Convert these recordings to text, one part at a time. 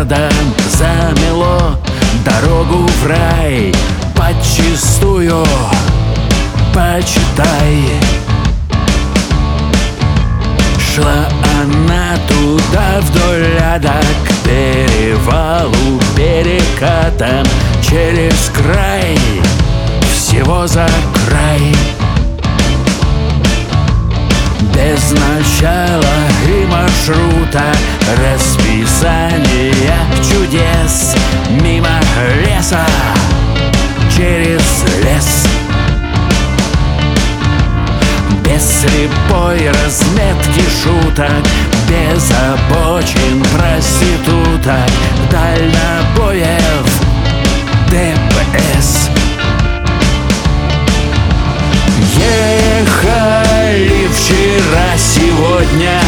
города замело дорогу в рай подчистую, почитай. Шла она туда вдоль ада, к перевалу, перекатом через край, всего за край. Без начала и маршрута, расписания чудес, мимо леса, через лес. Без слепой разметки шуток, без обочин проституток, дальнобоев ДПС. Ехали вчера, сегодня,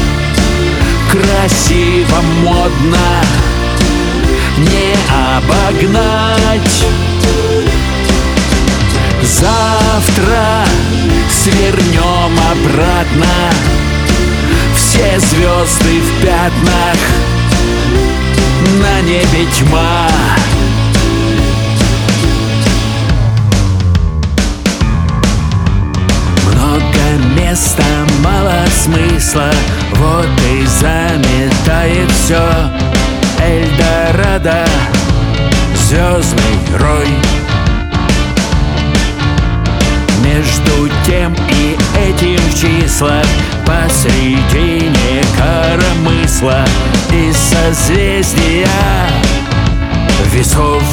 красиво, модно, не обогнать. Завтра свернем обратно, все звезды в пятнах, на небе тьма. Много места, мало смысла, вот и заметает все Эльдорадо, звездный рой. Между тем и этим в числах, посредине коромысла, из созвездия весов.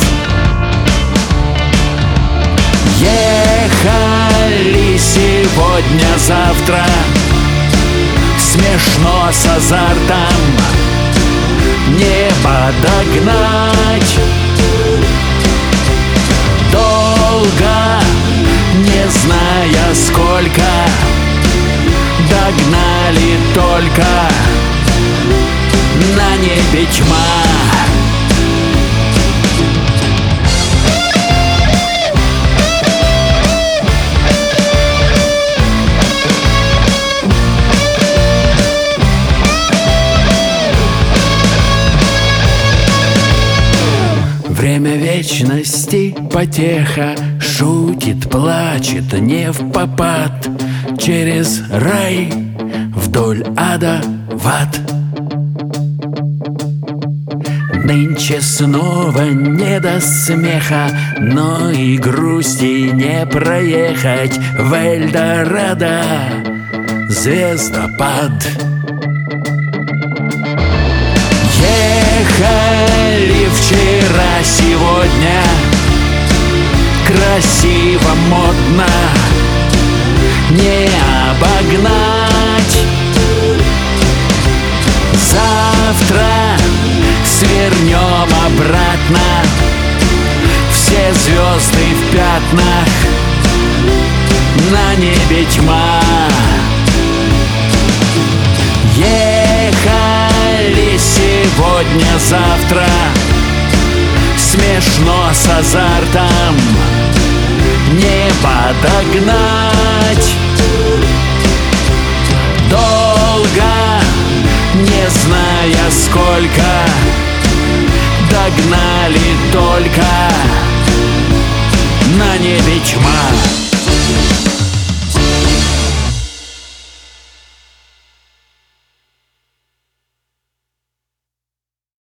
Ехали сегодня, завтра, смешно с азартом, не подогнать. Долго, не зная сколько, догнали только, на небе тьма. Время вечности, потеха, шутит, плачет не впопад, через рай, вдоль ада, в ад. Нынче снова не до смеха, но и грусти не проехать в Эльдорадо, звездопад. Ехали вчера, сегодня, красиво, модно, не обогнать. Завтра свернем обратно, все звезды в пятнах, на небе тьма. Ехали сегодня, завтра, смешно с азартом, не подогнать. Долго, не зная сколько, догнали только, на небе тьма.